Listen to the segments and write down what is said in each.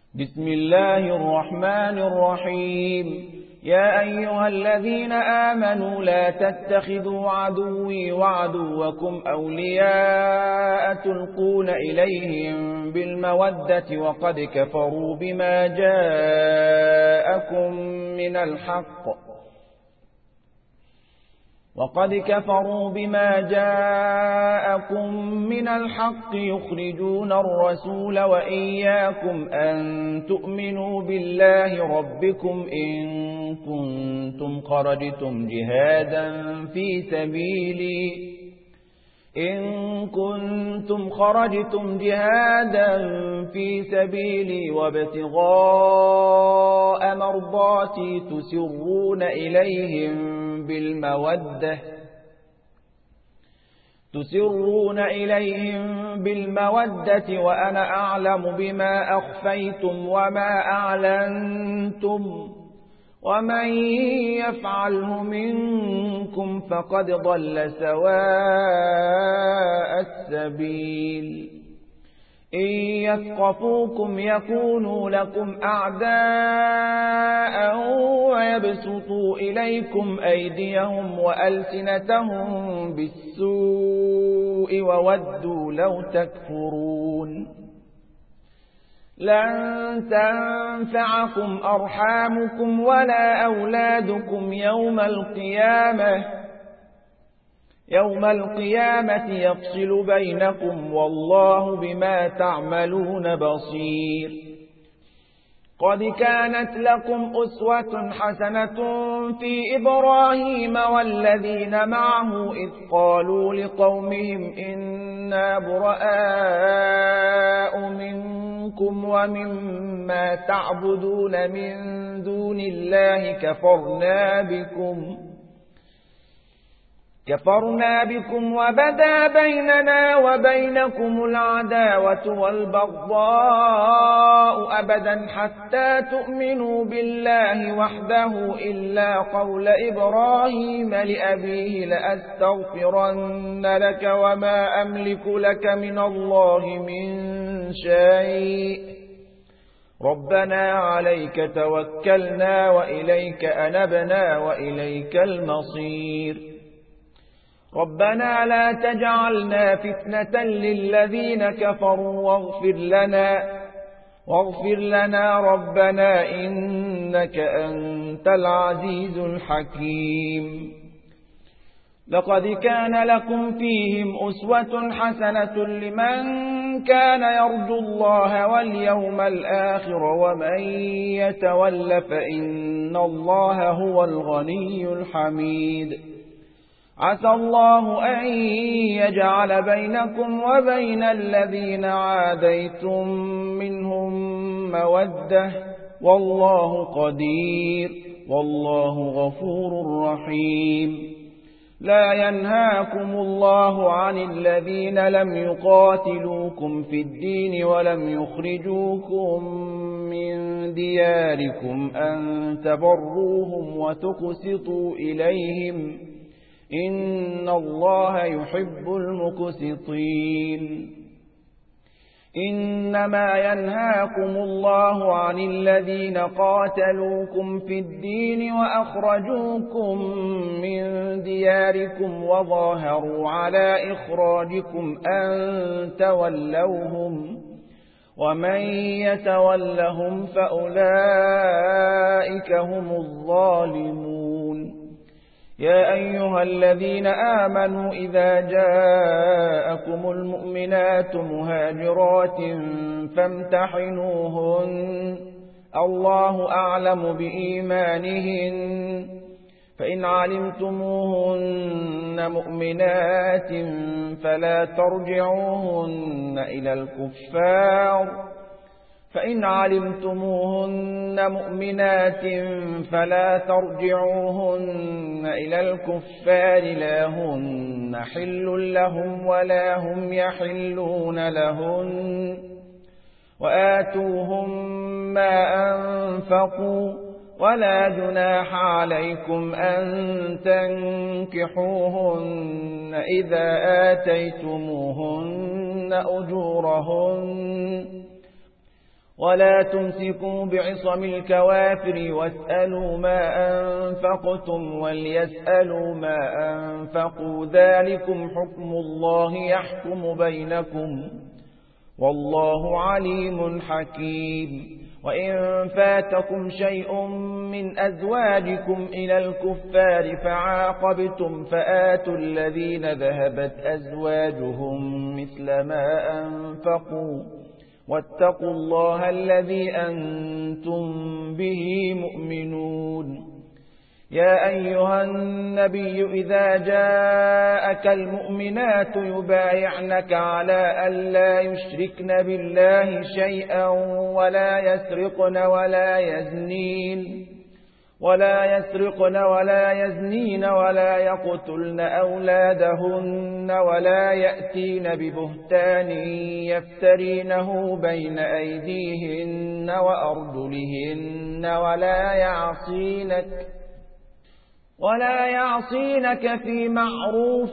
بسم الله الرحمن الرحيم. يا أيها الذين آمنوا لا تتخذوا عدوي وعدوكم أولياء تلقون إليهم بالمودة وقد كفروا بما جاءكم من الحق يخرجون الرسول وإياكم أن تؤمنوا بالله ربكم إن كنتم خرجتم جهادا في سبيلي وابتغاء مرضاتي تسرون إليهم بالمودة وأنا أعلم بما أخفيتم وما أعلنتم ومن يفعله منكم فقد ضل سواء السبيل. إن يثقفوكم يكونوا لكم أعداء ويبسطوا إليكم أيديهم وألسنتهم بالسوء وودوا لو تكفرون. لن تنفعكم أرحامكم ولا أولادكم يوم القيامة يفصل بينكم والله بما تعملون بصير. قد كانت لكم أسوة حسنة في إبراهيم والذين معه إذ قالوا لقومهم إنا براء منكم ومما تعبدون من دون الله كفرنا بكم وبدا بيننا وبينكم العداوة والبغضاء أبدا حتى تؤمنوا بالله وحده إلا قول إبراهيم لأبيه لأستغفرن لك وما أملك لك من الله من شيء ربنا عليك توكلنا وإليك أنبنا وإليك المصير. ربنا لا تجعلنا فتنة للذين كفروا واغفر لنا ربنا إنك أنت العزيز الحكيم. لقد كان لكم فيهم أسوة حسنة لمن كان يرجو الله واليوم الآخر ومن يتول فإن الله هو الغني الحميد. عسى الله أن يجعل بينكم وبين الذين عاديتم منهم مودة والله قدير والله غفور رحيم. لا ينهاكم الله عن الذين لم يقاتلوكم في الدين ولم يخرجوكم من دياركم أن تبروهم وتقسطوا إليهم إن الله يحب المقسطين. إنما ينهاكم الله عن الذين قاتلوكم في الدين وأخرجوكم من دياركم وظاهروا على إخراجكم أن تولوهم ومن يتولهم فأولئك هم الظالمون. يا أيها الذين آمنوا إذا جاءكم المؤمنات مهاجرات فامتحنوهن الله أعلم بإيمانهن فإن علمتموهن مؤمنات فلا ترجعوهن إلى الكفار لا هن حل لهم ولا هم يحلون لهن وآتوهم ما أنفقوا ولا جناح عليكم أن تنكحوهن إذا آتيتموهن أجورهن ولا تمسكوا بعصم الكوافر واسألوا ما أنفقتم وليسألوا ما أنفقوا ذلكم حكم الله يحكم بينكم والله عليم حكيم وإن فاتكم شيء من أزواجكم إلى الكفار فعاقبتم فآتوا الذين ذهبت أزواجهم مثل ما أنفقوا واتقوا الله الذي أنتم به مؤمنون يا أيها النبي إذا جاءك المؤمنات يبايعنك على أن لا يشركن بالله شيئا ولا يسرقن ولا يزنين ولا يقتلن أولادهن ولا يأتين ببهتان يفترينه بين أيديهن وأرجلهن ولا يعصينك في معروف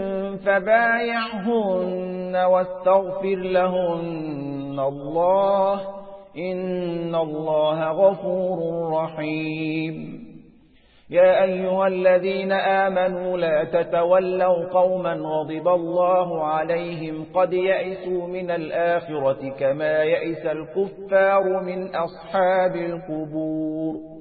فبايعهن واستغفر لهن الله إن الله غفور رحيم يا أيها الذين آمنوا لا تتولوا قوما غضب الله عليهم قد يئسوا من الآخرة كما يئس الكفار من أصحاب القبور